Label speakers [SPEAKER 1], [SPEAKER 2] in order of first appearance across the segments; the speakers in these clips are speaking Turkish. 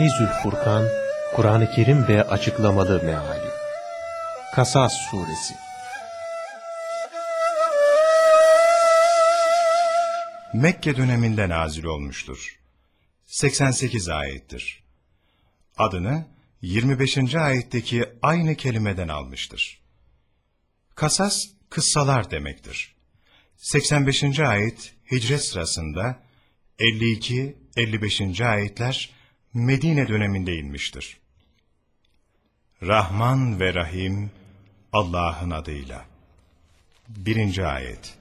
[SPEAKER 1] Feyzül Furkan, Kur'an-ı Kerim ve açıklamalı meali. Kasas Suresi.
[SPEAKER 2] Mekke döneminde nazil olmuştur. 88 ayettir. Adını 25. ayetteki aynı kelimeden almıştır. Kasas, kıssalar demektir. 85. ayet hicret sırasında, 52-55. ayetler Medine döneminde inmiştir. Rahman ve Rahim Allah'ın adıyla. 1. ayet.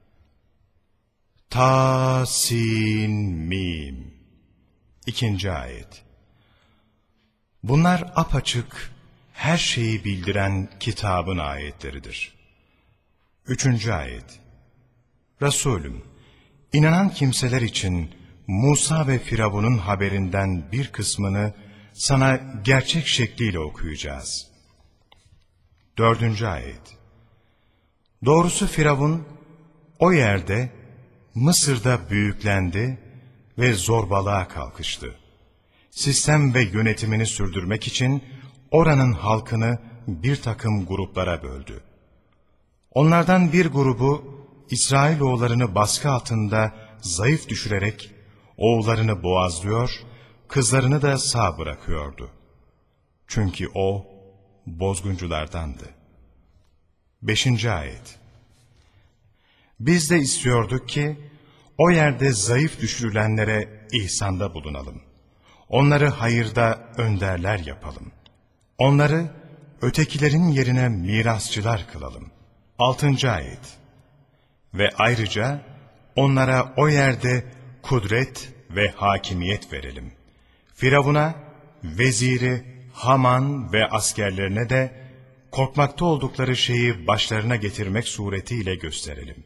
[SPEAKER 2] Ta, sin, mim. 2. ayet. Bunlar apaçık, her şeyi bildiren kitabın ayetleridir. 3. ayet. Resulüm, inanan kimseler için Musa ve Firavun'un haberinden bir kısmını sana gerçek şekliyle okuyacağız. 4. ayet. Doğrusu Firavun o yerde Mısır'da büyüklendi ve zorbalığa kalkıştı. Sistem ve yönetimini sürdürmek için oranın halkını bir takım gruplara böldü. Onlardan bir grubu İsrailoğullarını baskı altında zayıf düşürerek oğullarını boğazlıyor, kızlarını da sağ bırakıyordu. Çünkü o bozgunculardandı. 5. ayet. Biz de istiyorduk ki o yerde zayıf düşürülenlere ihsanda bulunalım. Onları hayırda önderler yapalım. Onları ötekilerin yerine mirasçılar kılalım. 6. ayet. Ve ayrıca onlara o yerde kudret ve hakimiyet verelim. Firavun'a, veziri, Haman ve askerlerine de korkmakta oldukları şeyi başlarına getirmek suretiyle gösterelim.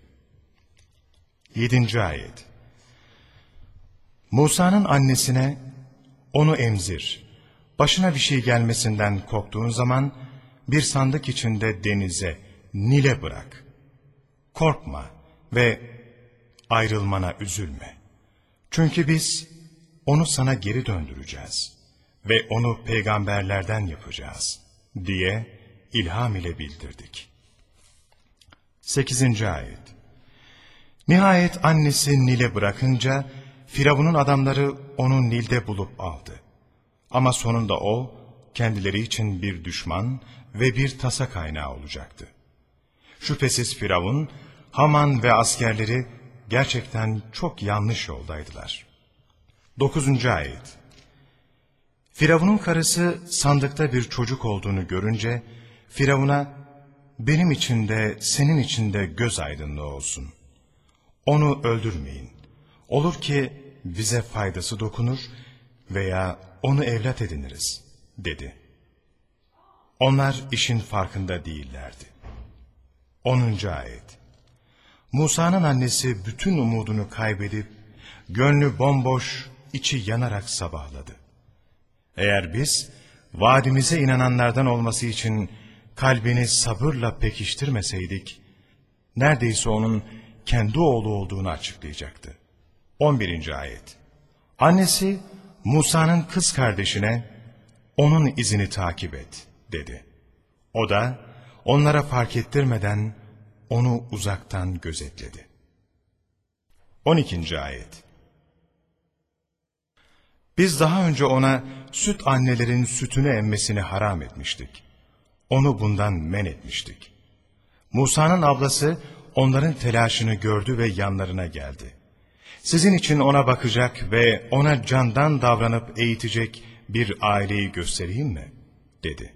[SPEAKER 2] 7. ayet. Musa'nın annesine, onu emzir, başına bir şey gelmesinden korktuğun zaman bir sandık içinde denize, Nil'e bırak. Korkma ve ayrılmana üzülme. Çünkü biz onu sana geri döndüreceğiz ve onu peygamberlerden yapacağız diye ilham ile bildirdik. 8. ayet. Nihayet annesi Nil'e bırakınca Firavun'un adamları onu Nil'de bulup aldı. Ama sonunda o kendileri için bir düşman ve bir tasa kaynağı olacaktı. Şüphesiz Firavun, Haman ve askerleri gerçekten çok yanlış yoldaydılar. 9. ayet. Firavun'un karısı sandıkta bir çocuk olduğunu görünce Firavun'a, benim için de senin için de göz aydınlığı olsun. Onu öldürmeyin. Olur ki bize faydası dokunur veya onu evlat ediniriz dedi. Onlar işin farkında değillerdi. 10. ayet. Musa'nın annesi bütün umudunu kaybedip gönlü bomboş, içi yanarak sabahladı. Eğer biz vaadimize inananlardan olması için kalbini sabırla pekiştirmeseydik, neredeyse onun kendi oğlu olduğunu açıklayacaktı. 11. ayet. Annesi Musa'nın kız kardeşine, onun izini takip et dedi. O da onlara fark ettirmeden onu uzaktan gözetledi. 12. ayet. Biz daha önce ona süt annelerin sütünü emmesini haram etmiştik. Onu bundan men etmiştik. Musa'nın ablası onların telaşını gördü ve yanlarına geldi. Sizin için ona bakacak ve ona candan davranıp eğitecek bir aileyi göstereyim mi? dedi.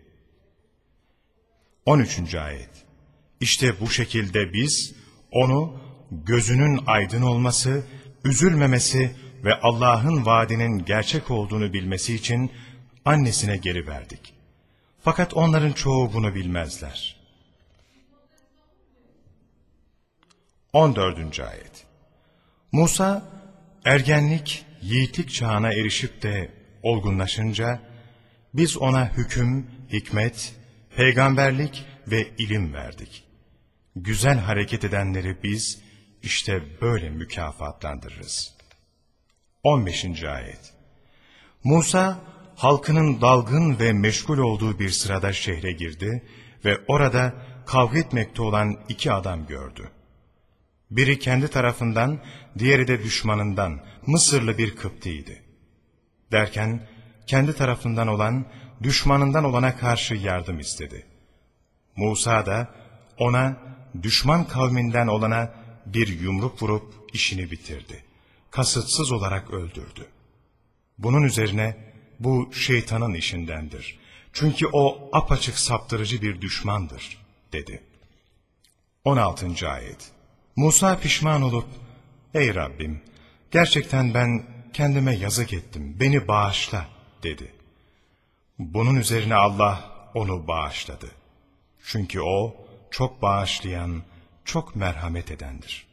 [SPEAKER 2] 13. ayet. İşte bu şekilde biz onu gözünün aydın olması, üzülmemesi ve Allah'ın vaadinin gerçek olduğunu bilmesi için annesine geri verdik. Fakat onların çoğu bunu bilmezler. 14. ayet. Musa, ergenlik, yiğitlik çağına erişip de olgunlaşınca, biz ona hüküm, hikmet, peygamberlik ve ilim verdik. Güzel hareket edenleri biz işte böyle mükafatlandırırız. 15. ayet. Musa, halkının dalgın ve meşgul olduğu bir sırada şehre girdi ve orada kavga etmekte olan iki adam gördü. Biri kendi tarafından, diğeri de düşmanından, Mısırlı bir Kıptiydi. Derken kendi tarafından olan, düşmanından olana karşı yardım istedi. Musa da ona, düşman kavminden olana bir yumruk vurup işini bitirdi. Kasıtsız olarak öldürdü. Bunun üzerine bu şeytanın işindendir. Çünkü o apaçık saptırıcı bir düşmandır, dedi. 16. Ayet. Musa pişman olup, ey Rabbim, gerçekten ben kendime yazık ettim, beni bağışla, dedi. Bunun üzerine Allah onu bağışladı. Çünkü o çok bağışlayan, çok merhamet edendir.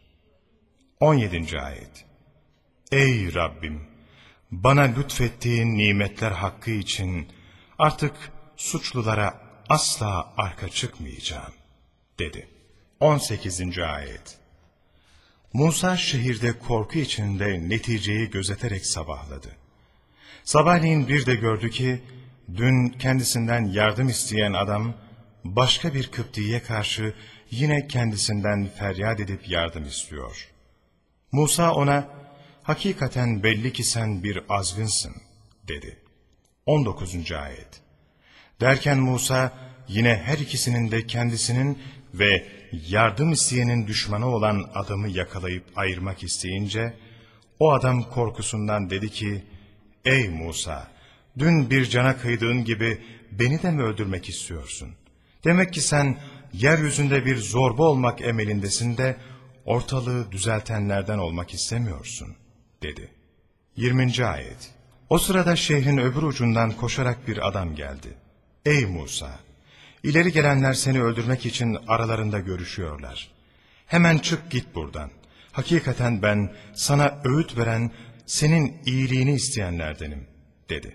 [SPEAKER 2] 17. Ayet. Ey Rabbim! Bana lütfettiğin nimetler hakkı için artık suçlulara asla arka çıkmayacağım, dedi. 18. Ayet. Musa şehirde korku içinde neticeyi gözeterek sabahladı. Sabahleyin bir de gördü ki, dün kendisinden yardım isteyen adam, başka bir Kıpti'ye karşı yine kendisinden feryat edip yardım istiyor. Musa ona, hakikaten belli ki sen bir azgınsın, dedi. 19. Ayet. Derken Musa yine her ikisinin de kendisinin ve yardım isteyenin düşmanı olan adamı yakalayıp ayırmak isteyince, o adam korkusundan dedi ki, ey Musa, dün bir cana kıydığın gibi beni de mi öldürmek istiyorsun? Demek ki sen yeryüzünde bir zorba olmak emelindesin de ortalığı düzeltenlerden olmak istemiyorsun, dedi. 20. Ayet. O sırada şehrin öbür ucundan koşarak bir adam geldi. Ey Musa! İleri gelenler seni öldürmek için aralarında görüşüyorlar. Hemen çık git buradan. Hakikaten ben sana öğüt veren, senin iyiliğini isteyenlerdenim, dedi.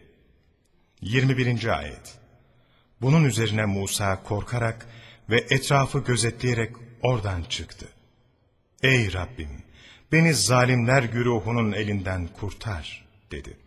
[SPEAKER 2] 21. Ayet. Bunun üzerine Musa korkarak ve etrafı gözetleyerek oradan çıktı. Ey Rabbim! Beni zalimler güruhunun elinden kurtar, dedi.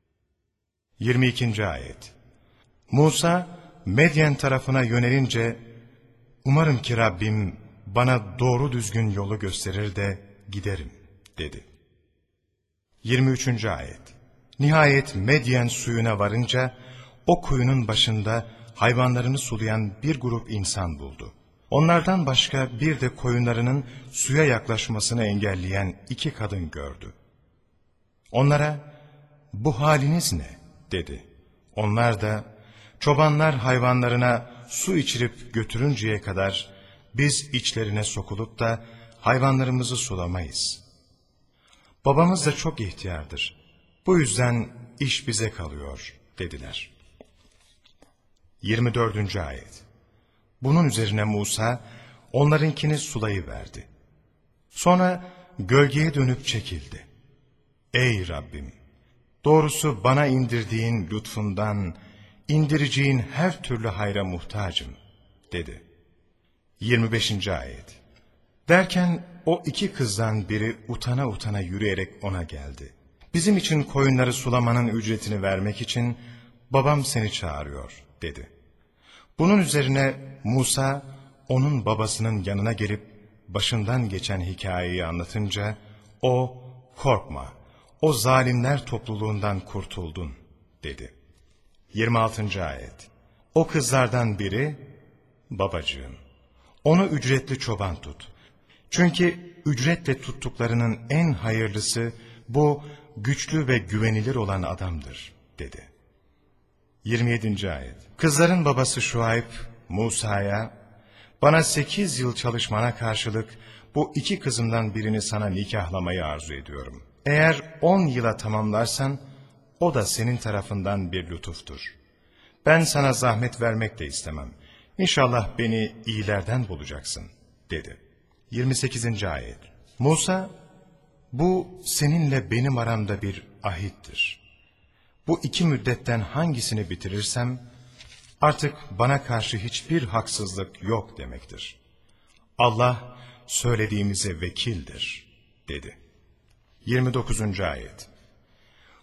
[SPEAKER 2] 22. Ayet. Musa, Medyen tarafına yönelince, umarım ki Rabbim bana doğru düzgün yolu gösterir de giderim, dedi. 23. Ayet. Nihayet Medyen suyuna varınca, o kuyunun başında hayvanlarını sulayan bir grup insan buldu. Onlardan başka bir de koyunlarının suya yaklaşmasını engelleyen iki kadın gördü. Onlara, bu haliniz ne, dedi. Onlar da, çobanlar hayvanlarına su içirip götürünceye kadar biz içlerine sokulup da hayvanlarımızı sulamayız. Babamız da çok ihtiyardır. Bu yüzden iş bize kalıyor, dediler. 24. Ayet. Bunun üzerine Musa onlarınkini sulayıverdi. Sonra gölgeye dönüp çekildi. Ey Rabbim! Doğrusu bana indirdiğin lütfundan, indireceğin her türlü hayra muhtacım, dedi. 25. Ayet. Derken o iki kızdan biri utana utana yürüyerek ona geldi. Bizim için koyunları sulamanın ücretini vermek için babam seni çağırıyor, dedi. Bunun üzerine Musa onun babasının yanına gelip başından geçen hikayeyi anlatınca o, korkma, o zalimler topluluğundan kurtuldun, dedi. 26. Ayet. O kızlardan biri, babacığım, onu ücretli çoban tut. Çünkü ücretle tuttuklarının en hayırlısı bu güçlü ve güvenilir olan adamdır, dedi. 27. Ayet. Kızların babası Şuayb, Musa'ya, bana 8 yıl çalışmana karşılık bu iki kızımdan birini sana nikahlamayı arzu ediyorum. Eğer 10 yıla tamamlarsan, o da senin tarafından bir lütuftur. Ben sana zahmet vermek de istemem. İnşallah beni iyilerden bulacaksın, dedi. 28. Ayet. Musa, bu seninle benim aramda bir ahittir. Bu iki müddetten hangisini bitirirsem, artık bana karşı hiçbir haksızlık yok demektir. Allah söylediğimize vekildir, dedi. 29. Ayet.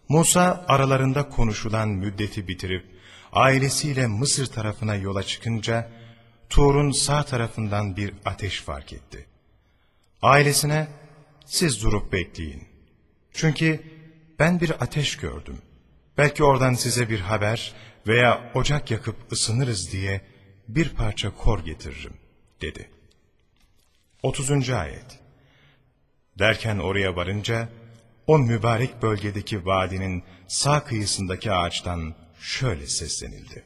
[SPEAKER 2] Musa aralarında konuşulan müddeti bitirip ailesiyle Mısır tarafına yola çıkınca Tur'un sağ tarafından bir ateş fark etti. Ailesine siz durup bekleyin. Çünkü ben bir ateş gördüm. Belki oradan size bir haber veya ocak yakıp ısınırız diye bir parça kor getiririm dedi. 30. ayet. Derken oraya varınca o mübarek bölgedeki vadinin sağ kıyısındaki ağaçtan şöyle seslenildi.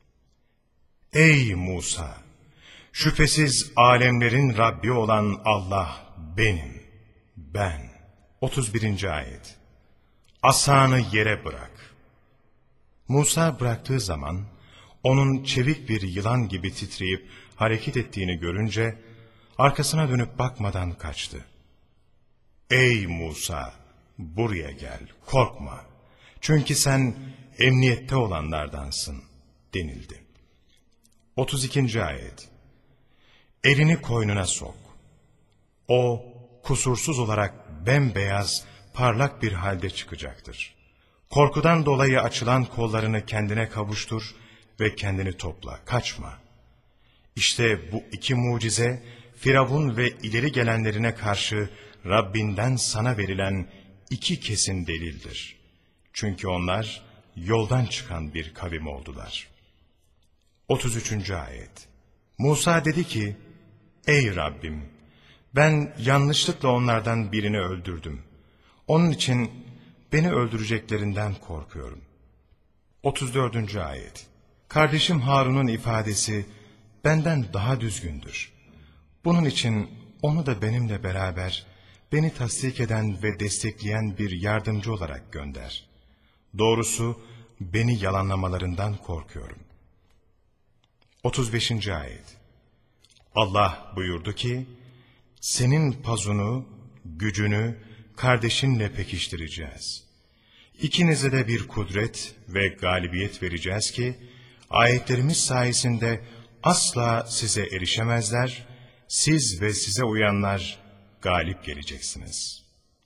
[SPEAKER 2] Ey Musa! Şüphesiz alemlerin Rabbi olan Allah benim, ben. 31. ayet. Asanı yere bırak. Musa bıraktığı zaman onun çevik bir yılan gibi titreyip hareket ettiğini görünce arkasına dönüp bakmadan kaçtı. Ey Musa! Buraya gel, korkma. Çünkü sen emniyette olanlardansın denildi. 32. ayet. Elini koynuna sok. O kusursuz olarak bembeyaz, parlak bir halde çıkacaktır. Korkudan dolayı açılan kollarını kendine kavuştur ve kendini topla, kaçma. İşte bu iki mucize, Firavun ve ileri gelenlerine karşı Rabbinden sana verilen iki kesin delildir. Çünkü onlar yoldan çıkan bir kavim oldular. 33. ayet. Musa dedi ki, Ey Rabbim! Ben yanlışlıkla onlardan birini öldürdüm. Onun için beni öldüreceklerinden korkuyorum. 34. ayet. Kardeşim Harun'un ifadesi benden daha düzgündür. Bunun için onu da benimle beraber beni tasdik eden ve destekleyen bir yardımcı olarak gönder. Doğrusu beni yalanlamalarından korkuyorum. 35. ayet. Allah buyurdu ki, senin pazunu, gücünü kardeşinle pekiştireceğiz. İkinize de bir kudret ve galibiyet vereceğiz ki, ayetlerimiz sayesinde asla size erişemezler, siz ve size uyanlar galip geleceksiniz.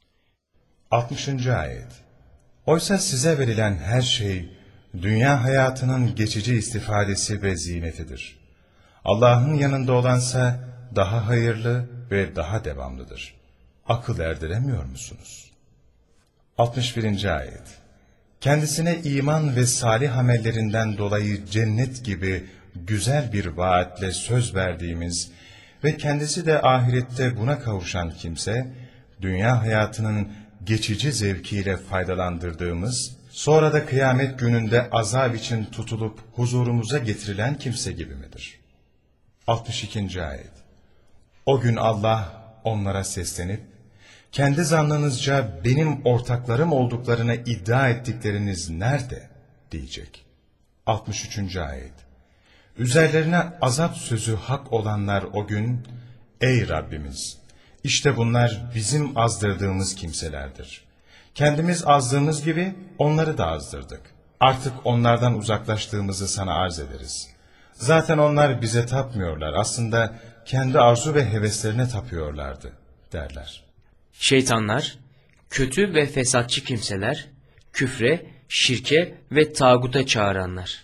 [SPEAKER 2] 60. ayet. Oysa size verilen her şey, dünya hayatının geçici istifadesi ve zinetidir. Allah'ın yanında olansa daha hayırlı ve daha devamlıdır. Akıl erdiremiyor musunuz? 61. ayet. Kendisine iman ve salih amellerinden dolayı cennet gibi güzel bir vaatle söz verdiğimiz ve kendisi de ahirette buna kavuşan kimse, dünya hayatının geçici zevkiyle faydalandırdığımız, sonra da kıyamet gününde azap için tutulup huzurumuza getirilen kimse gibi midir? 62. ayet. O gün Allah onlara seslenip, kendi zannınızca benim ortaklarım olduklarını iddia ettikleriniz nerede? Diyecek. 63. ayet. Üzerlerine azap sözü hak olanlar o gün, ey Rabbimiz! İşte bunlar bizim azdırdığımız kimselerdir. Kendimiz azdığımız gibi onları da azdırdık. Artık onlardan uzaklaştığımızı sana arz ederiz. Zaten onlar bize tapmıyorlar. Aslında kendi arzu ve heveslerine tapıyorlardı derler.
[SPEAKER 3] Şeytanlar, kötü ve fesatçı kimseler, küfre, şirke ve tağuta çağıranlar.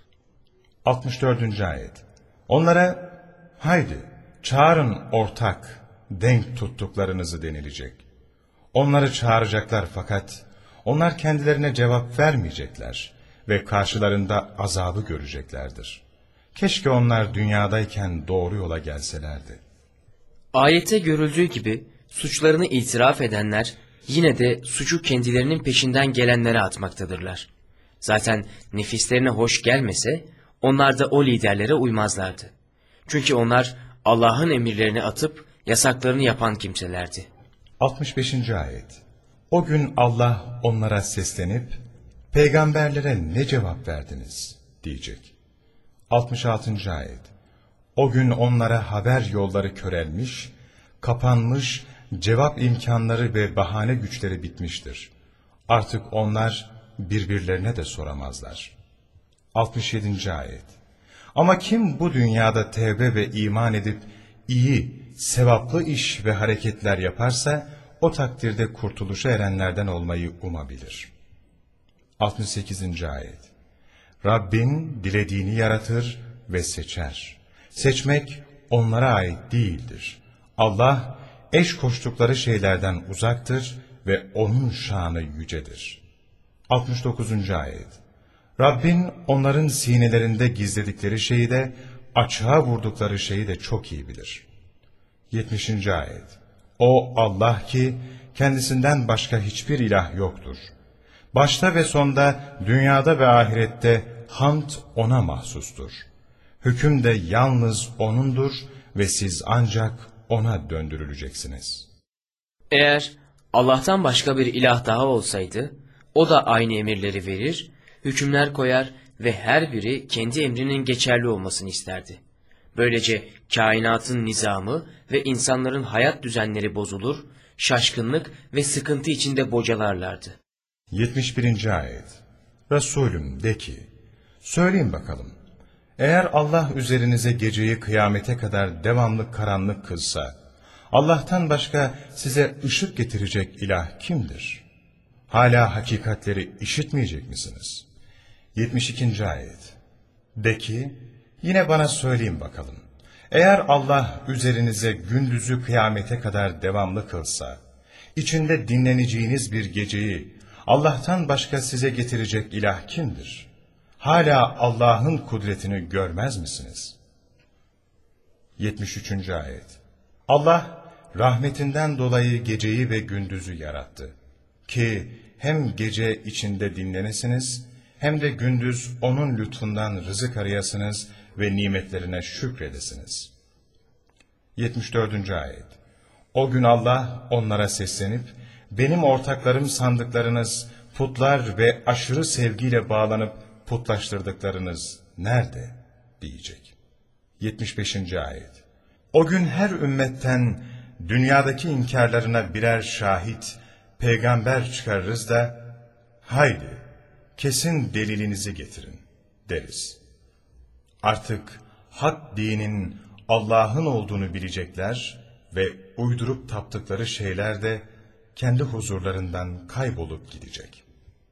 [SPEAKER 2] 64. ayet. Onlara haydi çağırın ortak, denk tuttuklarınızı denilecek. Onları çağıracaklar fakat onlar kendilerine cevap vermeyecekler ve karşılarında azabı göreceklerdir. Keşke onlar dünyadayken doğru yola gelselerdi.
[SPEAKER 3] Ayette görüldüğü gibi suçlarını itiraf edenler yine de suçu kendilerinin peşinden gelenlere atmaktadırlar. Zaten nefislerine hoş gelmese onlar da o liderlere uymazlardı. Çünkü onlar Allah'ın emirlerini atıp yasaklarını yapan kimselerdi.
[SPEAKER 2] 65. ayet. O gün Allah onlara seslenip, peygamberlere ne cevap verdiniz diyecek. 66. ayet. O gün onlara haber yolları körelmiş, kapanmış, cevap imkanları ve bahane güçleri bitmiştir. Artık onlar birbirlerine de soramazlar. 67. ayet. Ama kim bu dünyada tevbe ve iman edip iyi, sevaplı iş ve hareketler yaparsa, o takdirde kurtuluşa erenlerden olmayı umabilir. 68. Ayet. Rabbin dilediğini yaratır ve seçer. Seçmek onlara ait değildir. Allah eş koştukları şeylerden uzaktır ve onun şanı yücedir. 69. Ayet. Rabbin onların sinelerinde gizledikleri şeyi de, açığa vurdukları şeyi de çok iyi bilir. 70. Ayet. O Allah ki kendisinden başka hiçbir ilah yoktur. Başta ve sonda, dünyada ve ahirette hamd O'na mahsustur. Hüküm de yalnız O'nundur ve siz ancak O'na döndürüleceksiniz.
[SPEAKER 3] Eğer Allah'tan başka bir ilah daha olsaydı, O da aynı emirleri verir, hükümler koyar ve her biri kendi emrinin geçerli olmasını isterdi. Böylece kainatın nizamı ve insanların hayat düzenleri bozulur, şaşkınlık ve sıkıntı içinde bocalarlardı.
[SPEAKER 2] 71. Ayet. Resulüm de ki, söyleyin bakalım, eğer Allah üzerinize geceyi kıyamete kadar devamlı karanlık kılsa, Allah'tan başka size ışık getirecek ilah kimdir? Hala hakikatleri işitmeyecek misiniz? 72. Ayet. De ki, yine bana söyleyin bakalım, eğer Allah üzerinize gündüzü kıyamete kadar devamlı kılsa, içinde dinleneceğiniz bir geceyi Allah'tan başka size getirecek ilah kimdir? Hala Allah'ın kudretini görmez misiniz? 73. Ayet. Allah rahmetinden dolayı geceyi ve gündüzü yarattı. Ki hem gece içinde dinlenesiniz, hem de gündüz onun lütfundan rızık arayasınız ve nimetlerine şükredesiniz. 74. Ayet. O gün Allah onlara seslenip, benim ortaklarım sandıklarınız, putlar ve aşırı sevgiyle bağlanıp putlaştırdıklarınız nerede? Diyecek. 75. Ayet. O gün her ümmetten dünyadaki inkarlarına birer şahit, peygamber çıkarırız da, haydi kesin delilinizi getirin deriz. Artık hak dinin Allah'ın olduğunu bilecekler ve uydurup taptıkları şeyler de kendi huzurlarından kaybolup gidecek.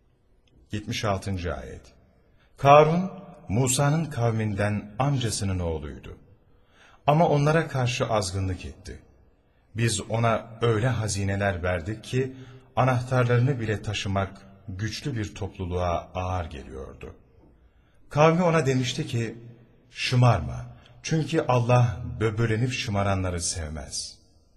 [SPEAKER 2] 76. Ayet. Karun, Musa'nın kavminden amcasının oğluydu. Ama onlara karşı azgınlık etti. Biz ona öyle hazineler verdik ki, anahtarlarını bile taşımak güçlü bir topluluğa ağır geliyordu. Kavmi ona demişti ki, şımarma, çünkü Allah böbürlenip şımaranları sevmez.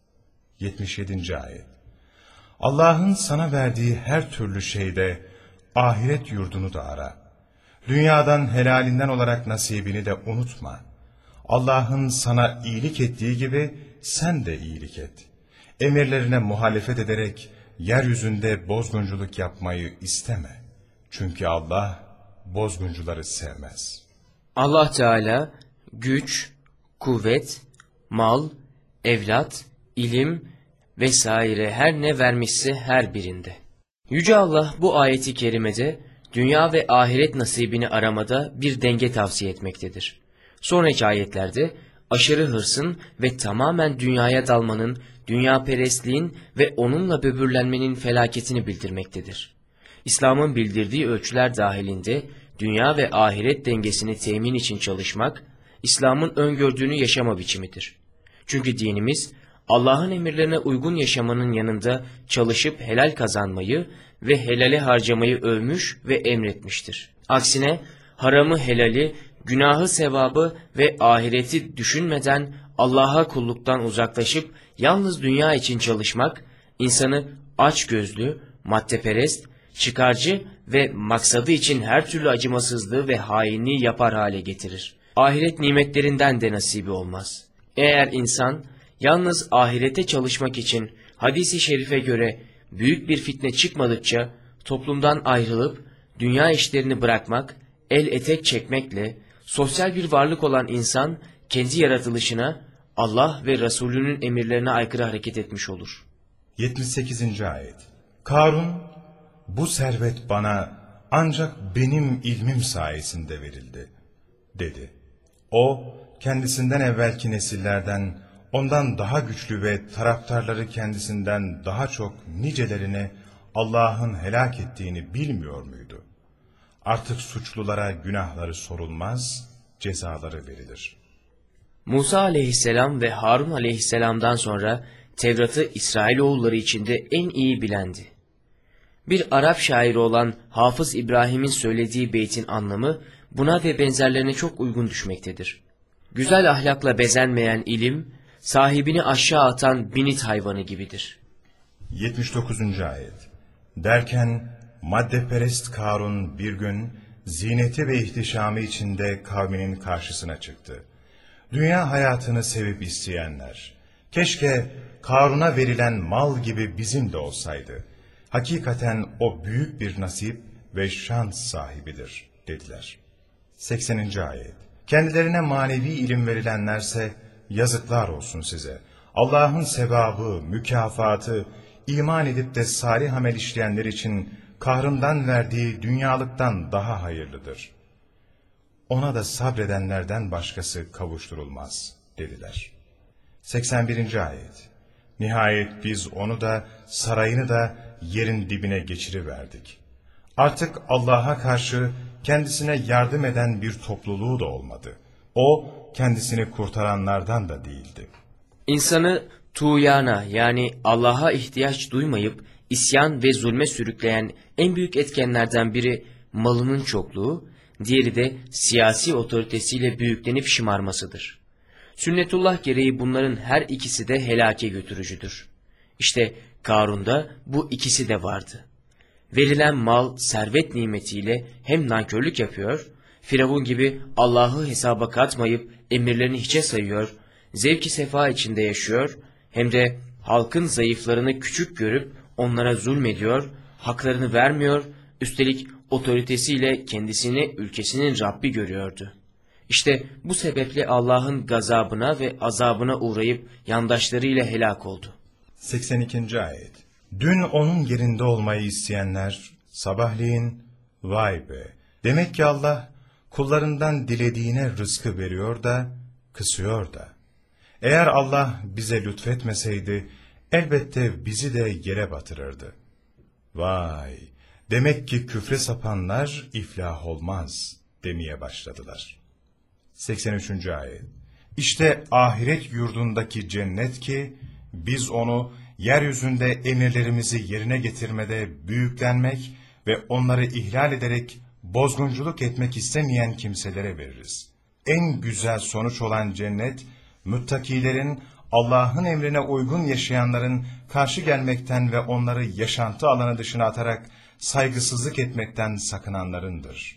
[SPEAKER 2] 77. Ayet. Allah'ın sana verdiği her türlü şeyde ahiret yurdunu da ara. Dünyadan helalinden olarak nasibini de unutma. Allah'ın sana iyilik ettiği gibi sen de iyilik et. Emirlerine muhalefet ederek yeryüzünde bozgunculuk yapmayı isteme. Çünkü Allah bozguncuları sevmez.
[SPEAKER 3] Allah Teala güç, kuvvet, mal, evlat, ilim vesaire her ne vermişse her birinde. Yüce Allah bu ayeti kerimede dünya ve ahiret nasibini aramada bir denge tavsiye etmektedir. Sonraki ayetlerde aşırı hırsın ve tamamen dünyaya dalmanın, dünyaperestliğin ve onunla böbürlenmenin felaketini bildirmektedir. İslam'ın bildirdiği ölçüler dahilinde dünya ve ahiret dengesini temin için çalışmak, İslam'ın öngördüğünü yaşama biçimidir. Çünkü dinimiz, Allah'ın emirlerine uygun yaşamanın yanında çalışıp helal kazanmayı ve helale harcamayı övmüş ve emretmiştir. Aksine haramı helali, günahı sevabı ve ahireti düşünmeden Allah'a kulluktan uzaklaşıp yalnız dünya için çalışmak, insanı açgözlü, maddeperest, çıkarcı ve maksadı için her türlü acımasızlığı ve hainliği yapar hale getirir. Ahiret nimetlerinden de nasibi olmaz. Eğer insan yalnız ahirete çalışmak için hadis-i şerife göre büyük bir fitne çıkmadıkça toplumdan ayrılıp dünya işlerini bırakmak, el etek çekmekle sosyal bir varlık olan insan kendi yaratılışına Allah ve Resulünün emirlerine aykırı hareket etmiş olur.
[SPEAKER 2] 78. Ayet. Karun, bu servet bana ancak benim ilmim sayesinde verildi, dedi. O, kendisinden evvelki nesillerden, ondan daha güçlü ve taraftarları kendisinden daha çok nicelerini Allah'ın helak ettiğini bilmiyor muydu? Artık suçlulara günahları sorulmaz, cezaları verilir.
[SPEAKER 3] Musa aleyhisselam ve Harun aleyhisselamdan sonra Tevrat'ı İsrailoğulları içinde en iyi bilendi. Bir Arap şairi olan Hafız İbrahim'in söylediği beytin anlamı buna ve benzerlerine çok uygun düşmektedir. Güzel ahlakla bezenmeyen ilim, sahibini aşağı atan binit hayvanı gibidir.
[SPEAKER 2] 79. ayet. Derken maddeperest Karun bir gün zineti ve ihtişamı içinde kavminin karşısına çıktı. Dünya hayatını sevip isteyenler, keşke Karun'a verilen mal gibi bizim de olsaydı. Hakikaten o büyük bir nasip ve şans sahibidir dediler. 80. ayet. Kendilerine manevi ilim verilenlerse yazıklar olsun size. Allah'ın sevabı, mükafatı, iman edip de salih amel işleyenler için kahrından verdiği dünyalıktan daha hayırlıdır. Ona da sabredenlerden başkası kavuşturulmaz dediler. 81. ayet. Nihayet biz onu da sarayını da yerin dibine geçiriverdik. Artık Allah'a karşı kendisine yardım eden bir topluluğu da olmadı. O kendisini kurtaranlardan da değildi.
[SPEAKER 3] İnsanı tuğyana yani Allah'a ihtiyaç duymayıp isyan ve zulme sürükleyen en büyük etkenlerden biri malının çokluğu, diğeri de siyasi otoritesiyle büyüklenip şımarmasıdır. Sünnetullah gereği bunların her ikisi de helake götürücüdür. İşte Karun'da bu ikisi de vardı. Verilen mal, servet nimetiyle hem nankörlük yapıyor, Firavun gibi Allah'ı hesaba katmayıp emirlerini hiçe sayıyor, zevki sefa içinde yaşıyor, hem de halkın zayıflarını küçük görüp onlara zulmediyor, haklarını vermiyor, üstelik otoritesiyle kendisini ülkesinin Rabbi görüyordu. İşte bu sebeple Allah'ın gazabına ve azabına uğrayıp yandaşlarıyla helak oldu.
[SPEAKER 2] 82. ayet. Dün onun yerinde olmayı isteyenler sabahleyin vay be, demek ki Allah kullarından dilediğine rızkı veriyor da kısıyor da. Eğer Allah bize lütfetmeseydi elbette bizi de yere batırırdı. Vay, demek ki küfre sapanlar iflah olmaz demeye başladılar. 83. ayet. İşte ahiret yurdundaki cennet ki biz onu yeryüzünde emirlerimizi yerine getirmede büyüklenmek ve onları ihlal ederek bozgunculuk etmek istemeyen kimselere veririz. En güzel sonuç olan cennet, müttakilerin, Allah'ın emrine uygun yaşayanların karşı gelmekten ve onları yaşantı alanı dışına atarak saygısızlık etmekten sakınanlarındır.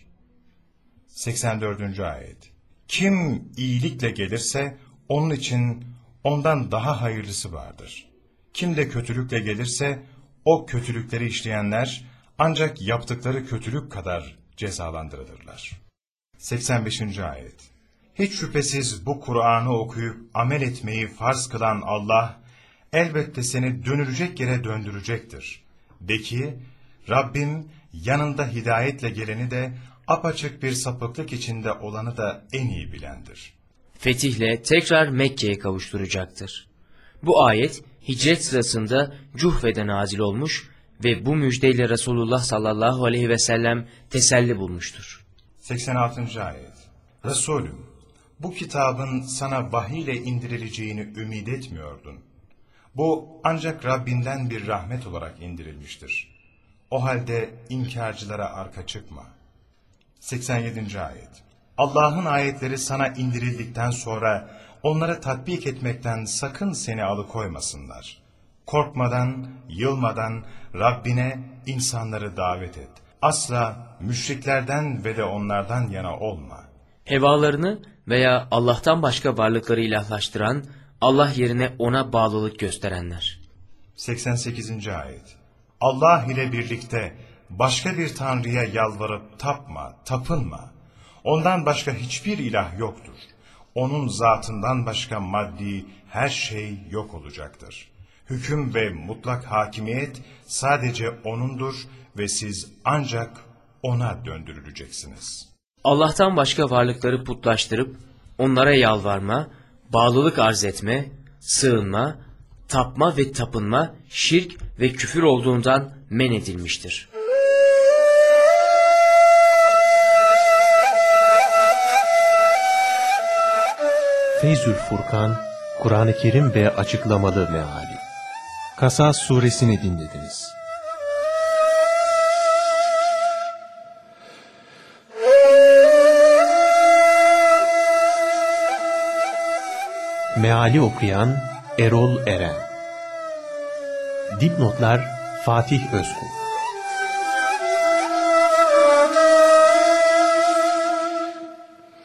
[SPEAKER 2] 84. ayet. Kim iyilikle gelirse onun için ondan daha hayırlısı vardır. Kim de kötülükle gelirse o kötülükleri işleyenler ancak yaptıkları kötülük kadar cezalandırılırlar. 85. ayet. Hiç şüphesiz bu Kur'an'ı okuyup amel etmeyi farz kılan Allah elbette seni dönülecek yere döndürecektir. De ki, Rabbim yanında hidayetle geleni de apaçık bir sapıklık içinde olanı da en iyi bilendir.
[SPEAKER 3] Fetihle tekrar Mekke'ye kavuşturacaktır. Bu ayet hicret sırasında Cuhfe'de nazil olmuş ve bu müjdeyle Resulullah sallallahu aleyhi ve sellem teselli bulmuştur.
[SPEAKER 2] 86. ayet. Resulüm, bu kitabın sana vahiy ile indirileceğini ümit etmiyordun. Bu ancak Rabbinden bir rahmet olarak indirilmiştir. O halde inkarcılara arka çıkma. 87. ayet. Allah'ın ayetleri sana indirildikten sonra onları tatbik etmekten sakın seni alıkoymasınlar. Korkmadan, yılmadan Rabbine insanları davet et. Asla müşriklerden ve de onlardan yana olma.
[SPEAKER 3] Hevalarını veya Allah'tan başka varlıkları ilahlaştıran, Allah yerine ona bağlılık gösterenler.
[SPEAKER 2] 88. ayet. Allah ile birlikte başka bir tanrıya yalvarıp tapma, tapınma. Ondan başka hiçbir ilah yoktur. Onun zatından başka maddi her şey yok olacaktır. Hüküm ve mutlak hakimiyet sadece O'nundur ve siz ancak O'na döndürüleceksiniz.
[SPEAKER 3] Allah'tan başka varlıkları putlaştırıp onlara yalvarma, bağlılık arz etme, sığınma, tapma ve tapınma şirk ve küfür olduğundan men edilmiştir.
[SPEAKER 1] Feyzül Furkan, Kur'an-ı Kerim ve açıklamalı meali. Kasas suresini dinlediniz. Meali okuyan Erol Eren. Dipnotlar Fatih Özkul.